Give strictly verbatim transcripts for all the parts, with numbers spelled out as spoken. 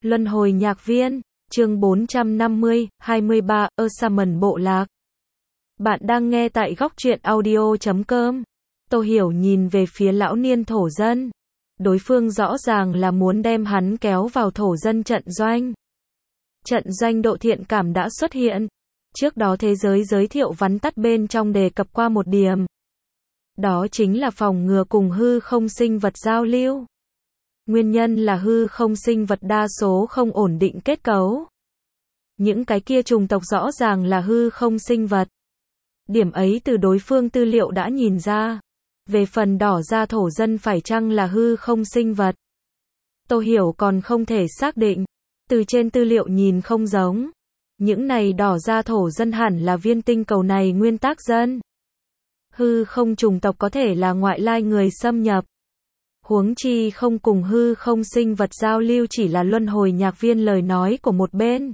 Luân hồi nhạc viên, chương bốn trăm năm mươi, hai mươi ba, Ursamen bộ lạc. Bạn đang nghe tại góc truyện audio chấm com. Tô Hiểu nhìn về phía lão niên thổ dân. Đối phương rõ ràng là muốn đem hắn kéo vào thổ dân trận doanh. Trận doanh độ thiện cảm đã xuất hiện. Trước đó thế giới giới thiệu vắn tắt bên trong đề cập qua một điểm. Đó chính là phòng ngừa cùng hư không sinh vật giao lưu. Nguyên nhân là hư không sinh vật đa số không ổn định kết cấu. Những cái kia chủng tộc rõ ràng là hư không sinh vật. Điểm ấy từ đối phương tư liệu đã nhìn ra. Về phần đỏ da thổ dân phải chăng là hư không sinh vật? Tô Hiểu còn không thể xác định. Từ trên tư liệu nhìn không giống. Những này đỏ da thổ dân hẳn là viên tinh cầu này nguyên tác dân. Hư không chủng tộc có thể là ngoại lai người xâm nhập. Huống chi không cùng hư không sinh vật giao lưu chỉ là luân hồi nhạc viên lời nói của một bên.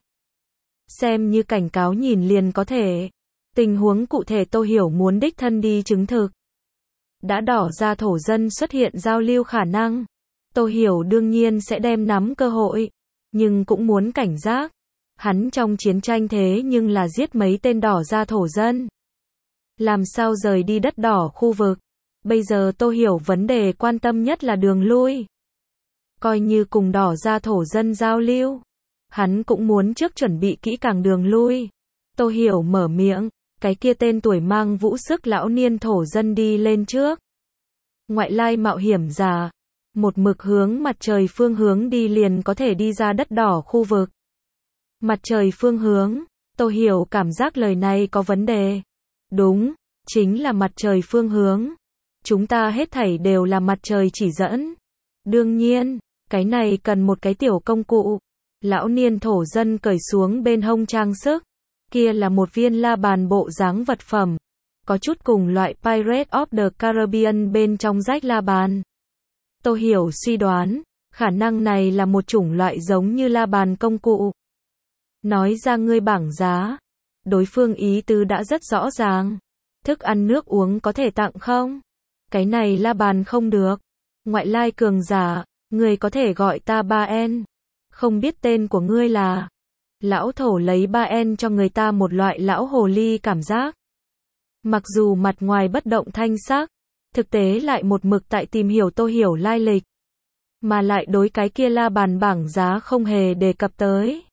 Xem như cảnh cáo nhìn liền có thể. Tình huống cụ thể Tô Hiểu muốn đích thân đi chứng thực. Đã đỏ ra thổ dân xuất hiện giao lưu khả năng. Tô Hiểu đương nhiên sẽ đem nắm cơ hội. Nhưng cũng muốn cảnh giác. Hắn trong chiến tranh thế nhưng là giết mấy tên đỏ ra thổ dân. Làm sao rời đi đất đỏ khu vực. Bây giờ Tô Hiểu vấn đề quan tâm nhất là đường lui. Coi như cùng đỏ ra thổ dân giao lưu. Hắn cũng muốn trước chuẩn bị kỹ càng đường lui. Tô Hiểu mở miệng. Cái kia tên tuổi mang vũ sức lão niên thổ dân đi lên trước. Ngoại lai mạo hiểm giả. Một mực hướng mặt trời phương hướng đi liền có thể đi ra đất đỏ khu vực. Mặt trời phương hướng. Tô Hiểu cảm giác lời này có vấn đề. Đúng. Chính là mặt trời phương hướng. Chúng ta hết thảy đều là mặt trời chỉ dẫn. Đương nhiên, cái này cần một cái tiểu công cụ. Lão niên thổ dân cởi xuống bên hông trang sức. Kia là một viên la bàn bộ dáng vật phẩm. Có chút cùng loại Pirates of the Caribbean bên trong rách la bàn. Tô Hiểu suy đoán, khả năng này là một chủng loại giống như la bàn công cụ. Nói ra ngươi bảng giá. Đối phương ý tứ đã rất rõ ràng. Thức ăn nước uống có thể tặng không? Cái này la bàn không được. Ngoại lai cường giả, ngươi có thể gọi ta ba en. Không biết tên của ngươi là. Lão thổ lấy ba en cho người ta một loại lão hồ ly cảm giác. Mặc dù mặt ngoài bất động thanh sắc, thực tế lại một mực tại tìm hiểu Tô Hiểu lai lịch. Mà lại đối cái kia la bàn bảng giá không hề đề cập tới.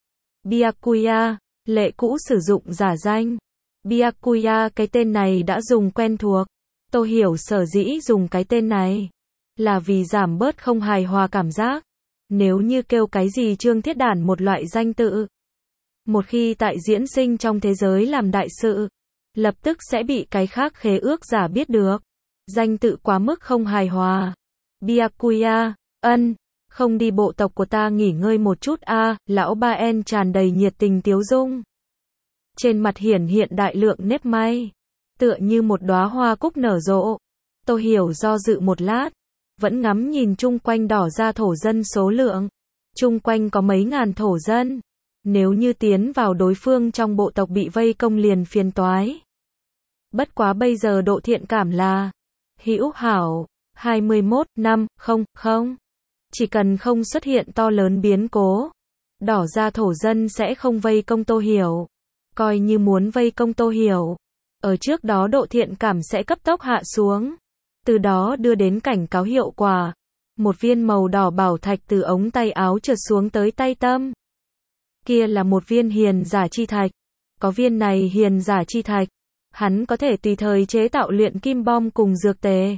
Byakuya, lệ cũ sử dụng giả danh. Byakuya cái tên này đã dùng quen thuộc. Tô Hiểu sở dĩ dùng cái tên này là vì giảm bớt không hài hòa cảm giác. Nếu như kêu cái gì Trương Thiết Đản một loại danh tự. Một khi tại diễn sinh trong thế giới làm đại sự, lập tức sẽ bị cái khác khế ước giả biết được. Danh tự quá mức không hài hòa. Byakuya, ân, không đi bộ tộc của ta nghỉ ngơi một chút a à, lão ba en tràn đầy nhiệt tình tiếu dung. Trên mặt hiển hiện đại lượng nếp may. Tựa như một đóa hoa cúc nở rộ. Tô Hiểu do dự một lát. Vẫn ngắm nhìn chung quanh đỏ ra thổ dân số lượng. Chung quanh có mấy ngàn thổ dân. Nếu như tiến vào đối phương trong bộ tộc bị vây công liền phiền toái. Bất quá bây giờ độ thiện cảm là hữu hảo, hai mươi mốt năm, không, không. Chỉ cần không xuất hiện to lớn biến cố. Đỏ ra thổ dân sẽ không vây công Tô Hiểu. Coi như muốn vây công Tô Hiểu. Ở trước đó độ thiện cảm sẽ cấp tốc hạ xuống. Từ đó đưa đến cảnh cáo hiệu quả. Một viên màu đỏ bảo thạch từ ống tay áo trượt xuống tới tay tâm. Kia là một viên hiền giả chi thạch. Có viên này hiền giả chi thạch. Hắn có thể tùy thời chế tạo luyện kim bom cùng dược tề.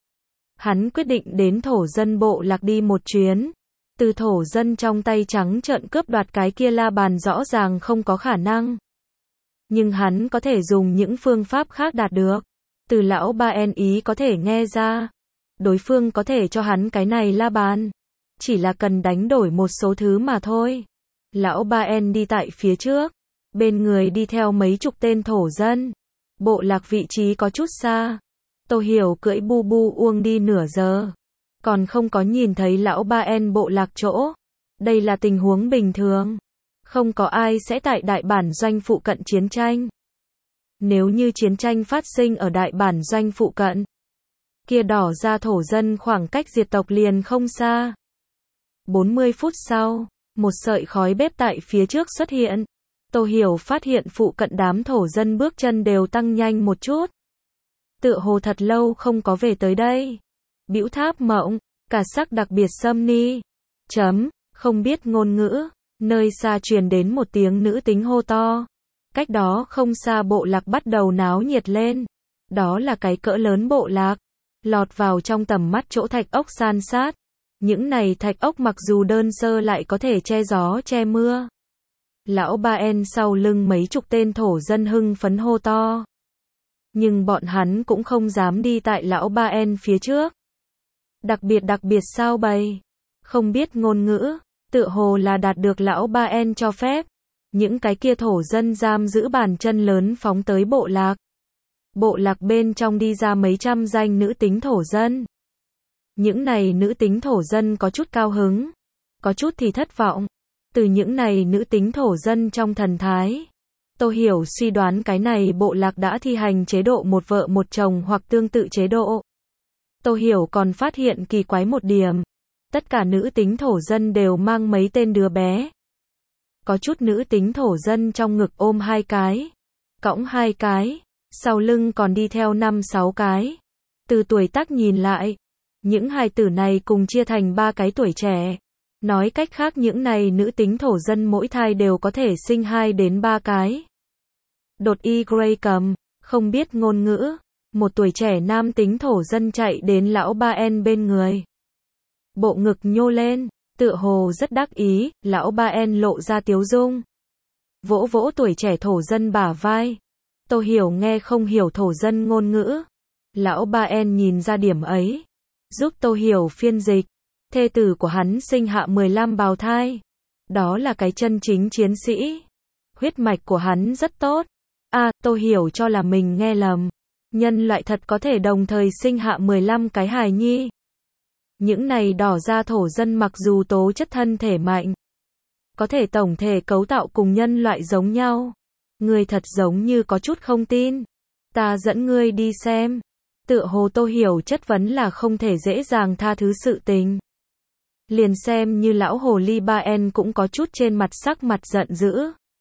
Hắn quyết định đến thổ dân bộ lạc đi một chuyến. Từ thổ dân trong tay trắng trợn cướp đoạt cái kia la bàn rõ ràng không có khả năng. Nhưng hắn có thể dùng những phương pháp khác đạt được. Từ lão ba en ý có thể nghe ra. Đối phương có thể cho hắn cái này la bàn. Chỉ là cần đánh đổi một số thứ mà thôi. Lão ba en đi tại phía trước. Bên người đi theo mấy chục tên thổ dân. Bộ lạc vị trí có chút xa. Tô Hiểu cưỡi bu bu uông đi nửa giờ. Còn không có nhìn thấy lão ba en bộ lạc chỗ. Đây là tình huống bình thường. Không có ai sẽ tại đại bản doanh phụ cận chiến tranh. Nếu như chiến tranh phát sinh ở đại bản doanh phụ cận, kia đỏ ra thổ dân khoảng cách diệt tộc liền không xa. bốn mươi phút sau, Một sợi khói bếp tại phía trước xuất hiện. Tô Hiểu phát hiện phụ cận đám thổ dân bước chân đều tăng nhanh một chút. Tựa hồ thật lâu không có về tới đây. Bĩu tháp mộng, cả sắc đặc biệt xâm ni. Chấm, không biết ngôn ngữ. Nơi xa truyền đến một tiếng nữ tính hô to. Cách đó không xa bộ lạc bắt đầu náo nhiệt lên. Đó là cái cỡ lớn bộ lạc. Lọt vào trong tầm mắt chỗ thạch ốc san sát. Những này thạch ốc mặc dù đơn sơ lại có thể che gió che mưa. Lão Ba En sau lưng mấy chục tên thổ dân hưng phấn hô to. Nhưng bọn hắn cũng không dám đi tại lão Ba En phía trước. Đặc biệt đặc biệt sao bầy? Không biết ngôn ngữ, tựa hồ là đạt được lão Ba En cho phép. Những cái kia thổ dân giam giữ bàn chân lớn phóng tới bộ lạc. Bộ lạc bên trong đi ra mấy trăm danh nữ tính thổ dân. Những này nữ tính thổ dân có chút cao hứng, có chút thì thất vọng. Từ những này nữ tính thổ dân trong thần thái, Tô Hiểu suy đoán cái này bộ lạc đã thi hành chế độ một vợ một chồng hoặc tương tự chế độ. Tô Hiểu còn phát hiện kỳ quái một điểm. Tất cả nữ tính thổ dân đều mang mấy tên đứa bé. Có chút nữ tính thổ dân trong ngực ôm hai cái, cõng hai cái, sau lưng còn đi theo năm sáu cái. Từ tuổi tác nhìn lại, những hài tử này cùng chia thành ba cái tuổi trẻ. Nói cách khác những này nữ tính thổ dân mỗi thai đều có thể sinh hai đến ba cái. Đột y Gray cầm, không biết ngôn ngữ, một tuổi trẻ nam tính thổ dân chạy đến lão Ba En bên người. Bộ ngực nhô lên, tựa hồ rất đắc ý, lão Ba En lộ ra tiếu dung. Vỗ vỗ tuổi trẻ thổ dân bả vai. Tô Hiểu nghe không hiểu thổ dân ngôn ngữ. Lão Ba En nhìn ra điểm ấy. Giúp Tô Hiểu phiên dịch. Thê tử của hắn sinh hạ mười lăm bào thai. Đó là cái chân chính chiến sĩ. Huyết mạch của hắn rất tốt. À, Tô Hiểu cho là mình nghe lầm. Nhân loại thật có thể đồng thời sinh hạ mười lăm cái hài nhi. Những này đỏ da thổ dân mặc dù tố chất thân thể mạnh, có thể tổng thể cấu tạo cùng nhân loại giống nhau. Người thật giống như có chút không tin. Ta dẫn ngươi đi xem. Tựa hồ Tô Hiểu chất vấn là không thể dễ dàng tha thứ sự tình. Liền xem như lão hồ ly Ba En cũng có chút trên mặt sắc mặt giận dữ.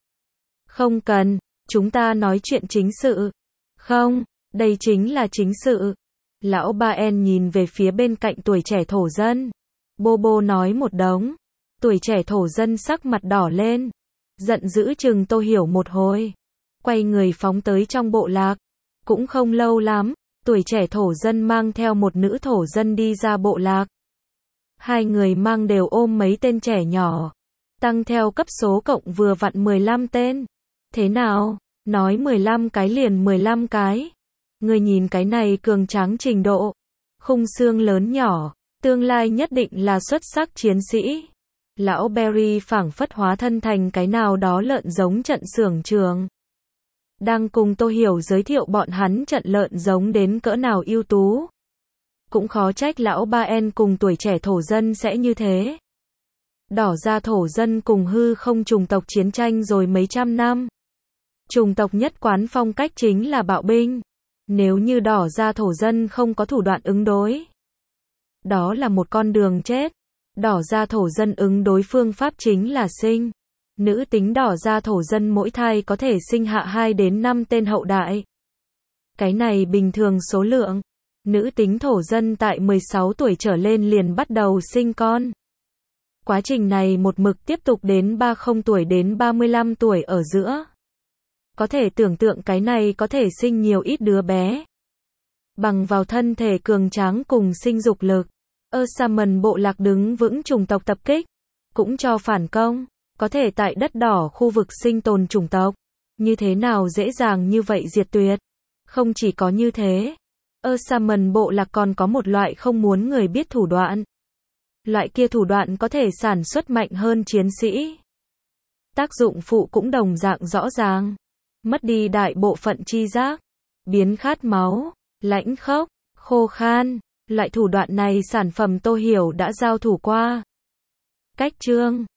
Không cần, chúng ta nói chuyện chính sự. Không, đây chính là chính sự. Lão Ba En nhìn về phía bên cạnh tuổi trẻ thổ dân. Bô bô nói một đống. Tuổi trẻ thổ dân sắc mặt đỏ lên. Giận dữ chừng Tô Hiểu một hồi. Quay người phóng tới trong bộ lạc. Cũng không lâu lắm, tuổi trẻ thổ dân mang theo một nữ thổ dân đi ra bộ lạc. Hai người mang đều ôm mấy tên trẻ nhỏ. Tăng theo cấp số cộng vừa vặn mười lăm tên. Thế nào? Nói mười lăm cái liền mười lăm cái. Người nhìn cái này cường tráng trình độ. Khung xương lớn nhỏ. Tương lai nhất định là xuất sắc chiến sĩ. Lão Berry phảng phất hóa thân thành cái nào đó lợn giống trận xưởng trường. Đang cùng Tô Hiểu giới thiệu bọn hắn trận lợn giống đến cỡ nào ưu tú. Cũng khó trách lão Ba En cùng tuổi trẻ thổ dân sẽ như thế. Đỏ da thổ dân cùng hư không chủng tộc chiến tranh rồi mấy trăm năm. Chủng tộc nhất quán phong cách chính là bạo binh. Nếu như đỏ da thổ dân không có thủ đoạn ứng đối, đó là một con đường chết. Đỏ da thổ dân ứng đối phương pháp chính là sinh. Nữ tính đỏ da thổ dân mỗi thai có thể sinh hạ hai đến năm tên hậu đại. Cái này bình thường số lượng. Nữ tính thổ dân tại mười sáu tuổi trở lên liền bắt đầu sinh con. Quá trình này một mực tiếp tục đến ba mươi tuổi đến ba mươi lăm tuổi ở giữa. Có thể tưởng tượng cái này có thể sinh nhiều ít đứa bé. Bằng vào thân thể cường tráng cùng sinh dục lực. Osaman bộ lạc đứng vững chủng tộc tập kích. Cũng cho phản công. Có thể tại đất đỏ khu vực sinh tồn chủng tộc. Như thế nào dễ dàng như vậy diệt tuyệt. Không chỉ có như thế. Osaman bộ lạc còn có một loại không muốn người biết thủ đoạn. Loại kia thủ đoạn có thể sản xuất mạnh hơn chiến sĩ. Tác dụng phụ cũng đồng dạng rõ ràng. Mất đi đại bộ phận tri giác. Biến khát máu. Lãnh khốc. Khô khan. Loại thủ đoạn này sản phẩm Tô Hiểu đã giao thủ qua. Cách chương